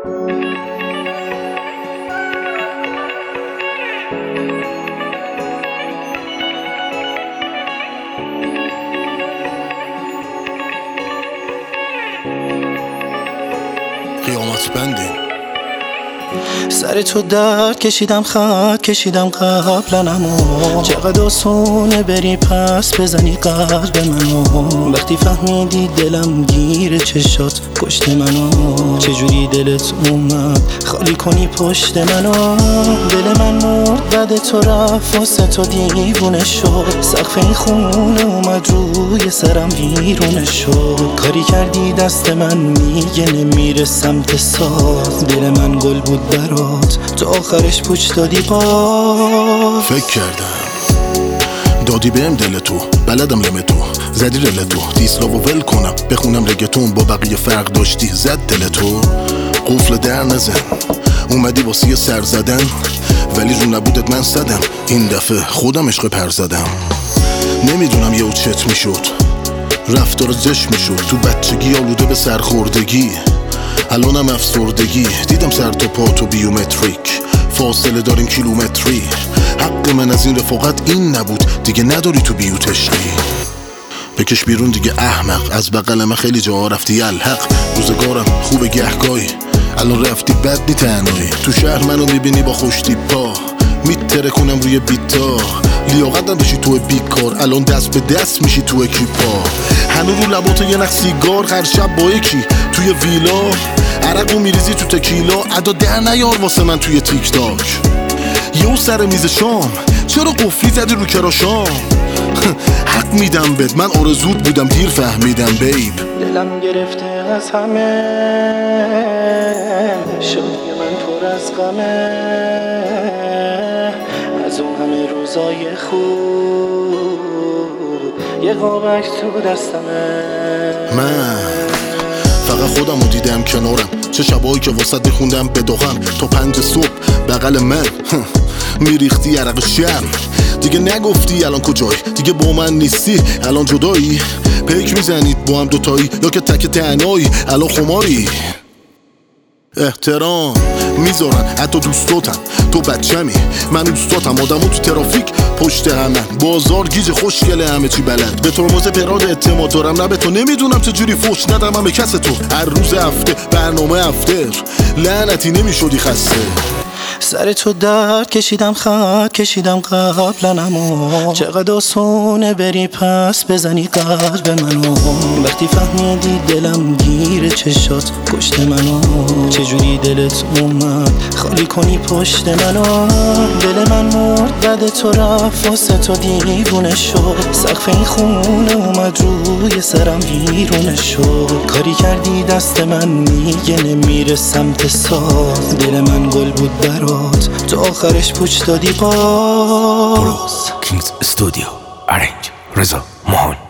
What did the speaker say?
قیامت بندی سر تو درد کشیدم، خط کشیدم قبلا، اما چقدر آسونه بری پس بزنی قلب منو. وقتی فهمیدی دلم گیر چشات کشت منو، چجوری دلت اومد خالی کنی پشت منو. دل من مرد بعد تو رفت، واسه تو دیوونه شد. سقف این خونه اومد روی سرم ویرونه شد. کاری کردی دست من میگه نمیره سمت ساز. دل من گل بود برات، تو آخرش پوچ دادی پا. فکر کردم دادی بهم دل تو، بلدم لم تو، زدی رل تو. دیسلاو ول کنم بخونم رگتون، با بقیه فرق داشتی زد دل تو. قفل در نزن اومدی واسه سر زدن، ولی رو نبودت من صدم. این دفعه خودم عشق پر زدم. نمیدونم یهو چت میشد، رفتار زش میشد. تو بچگی آلوده به سرخوردگی، الانم افسردگی. دیدم سر تا پا تو بیومتریک، فاصله داریم کیلومتری. حق من از این رفاقت این نبود، دیگه نداری تو بیوت عشقی. بکش بیرون دیگه احمق، از بغل من خیلی جا رفتی الحق. روزگارم خوبه گهگاهی، الان رفتی بد نی تنهایی. تو شهر منو میبینی با خوشتی پا، میتره کنم روی بیتا. لیاقتم بشی تو بیکار، الان دست به دست میشی تو اکیپا. هنو رو لبات یه نخ سیگار، هر شب با یکی توی ویلا. عرقو میریزی تو تکیلا، ادا در نیار واسه من توی تیک تاک. یهو سر میز شام چرا قفلی زدی رو کراشام؟ حق میدم بهت، من آرزوت بودم دیر فهمیدم بیب. دلم گرفته از همه، شادی من پر از غمه. از اون همه روزای خوب یه قابک تو دستمه. من فقط خودم رو دیدم کنارم، چه شبایی که واسط میخوندم بداغم. تا 5 صبح بغل من میریختی عرق شرم. دیگه نگفتی الان کجایی، دیگه با من نیستی الان جدایی. پیک میزنید با هم دوتایی، یا که تک تنهایی الان خماری. احترام میذارن حتی دوستاتم، تو بچمی من اوستاتم. آدمو تو ترافیک پشت همه، بازار گیج خوشگله همه چی بلد. به ترمز پراد اعتماد دارم، نه به تو. نمیدونم چجوری فوش ندم من به کس تو. هر روز هفته برنامه افتر، لعنتی نمیشدی خسته. سر تو درد کشیدم، خط کشیدم قبلا، اما چقدر آسونه بری پس بزنی قلب منو. وقتی فهمیدی دلم گیر چشات کشت منو، چجوری دلت اومد خالی کنی پشت منو. دل من مرد بعد تو رفت، واسه تو دیوونه شد. سقف این خونه اومد روی سرم ویرونه شد. کاری کردی دست من میگه نمیره سمت ساز. دل من گل بود برات، تو آخرش پوچ دادی پا. بروز کینگز استودیو، ارنج رضا مهان.